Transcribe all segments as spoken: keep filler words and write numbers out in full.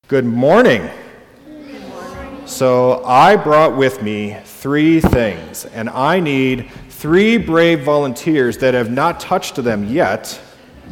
Good morning. Good morning. So I brought with me three things, and I need three brave volunteers that have not touched them yet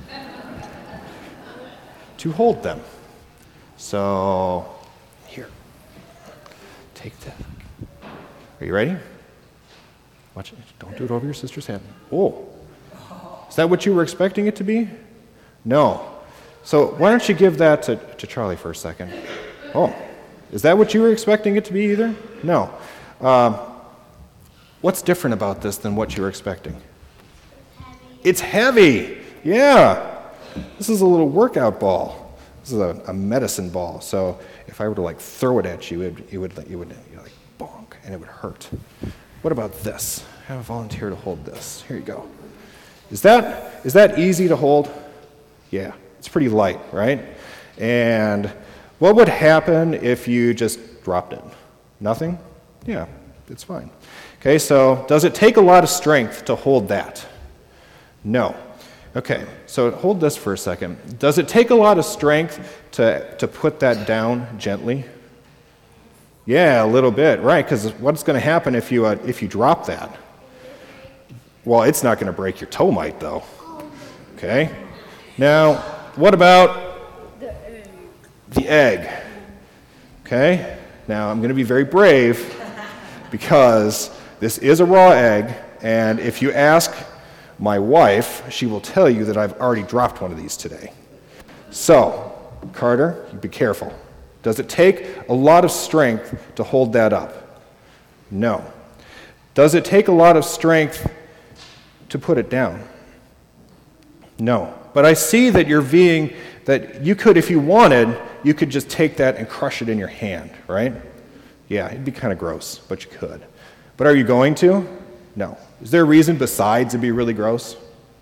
to hold them. So here, take that. Are you ready? Watch it. Don't do it over your sister's head. Oh, is that what you were expecting it to be? No. So why don't you give that to, to Charlie for a second? Oh, is that what you were expecting it to be either? No. Um, what's different about this than what you were expecting? It's heavy. Yeah. This is a little workout ball. This is a, a medicine ball. So if I were to like throw it at you, it, it would it would you know, like bonk, and it would hurt. What about this? Have a volunteer to hold this. Here you go. Is that is that easy to hold? Yeah. It's pretty light, right? And what would happen if you just dropped it? Nothing? Yeah, it's fine. Okay, so does it take a lot of strength to hold that? No. Okay, so hold this for a second. Does it take a lot of strength to, to put that down gently? Yeah, a little bit, right? Because what's going to happen if you uh, if you drop that? Well, it's not going to break your toe mite, though. Okay? Now, what about The egg. the egg? Okay? Now, I'm going to be very brave because this is a raw egg, and if you ask my wife, she will tell you that I've already dropped one of these today. So, Carter, you be careful. Does it take a lot of strength to hold that up? No. Does it take a lot of strength to put it down? No. But I see that you're being, that you could, if you wanted, you could just take that and crush it in your hand, right? Yeah, it'd be kind of gross, but you could. But are you going to? No. Is there a reason besides it'd be really gross?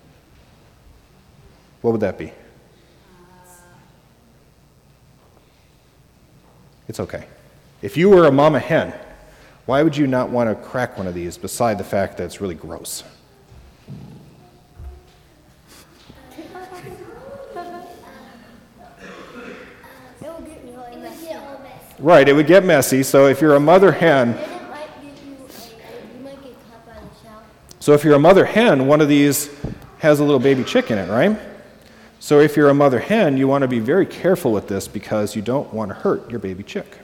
What would that be? It's okay. If you were a mama hen, why would you not want to crack one of these beside the fact that it's really gross? Right, it would get messy. So if you're a mother hen, so if you're a mother hen, one of these has a little baby chick in it, right? So if you're a mother hen, you want to be very careful with this because you don't want to hurt your baby chick.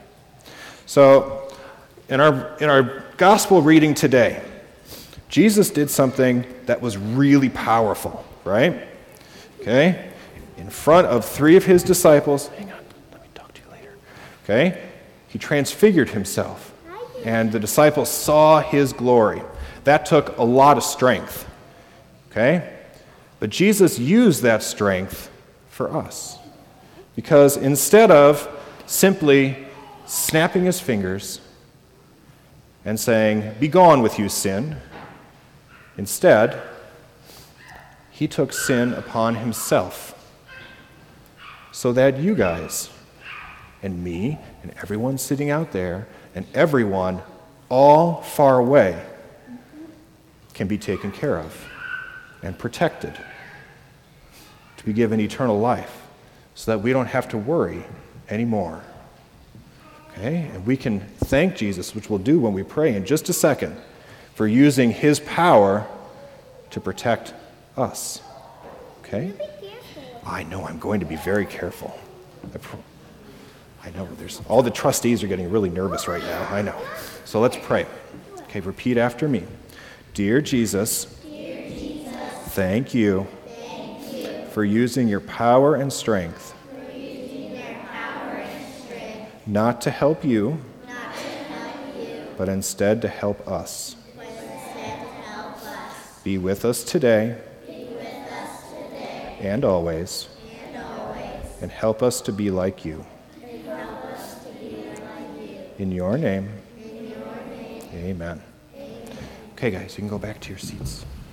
So in our in our gospel reading today, Jesus did something that was really powerful, right? Okay? In front of three of his disciples, hang on. Okay? He transfigured himself, and the disciples saw his glory. That took a lot of strength. Okay? But Jesus used that strength for us. Because instead of simply snapping his fingers and saying, "Be gone with you, sin," instead, he took sin upon himself so that you guys and me, and everyone sitting out there, and everyone all far away can be taken care of and protected to be given eternal life so that we don't have to worry anymore. Okay? And we can thank Jesus, which we'll do when we pray in just a second, for using his power to protect us. Okay? I know, I'm going to be very careful. I pr- I know, there's all the trustees are getting really nervous right now. I know. So let's pray. Okay, repeat after me. Dear Jesus, Dear Jesus, thank you, thank you for using your power and strength, for using their power and strength, not to help you, not to help you, but instead to help us. but instead to help us. Be with us today Be with us today and always, and always, and help us to be like you. and help us to be like you. In your name, In your name, amen. amen. Okay, guys, you can go back to your seats.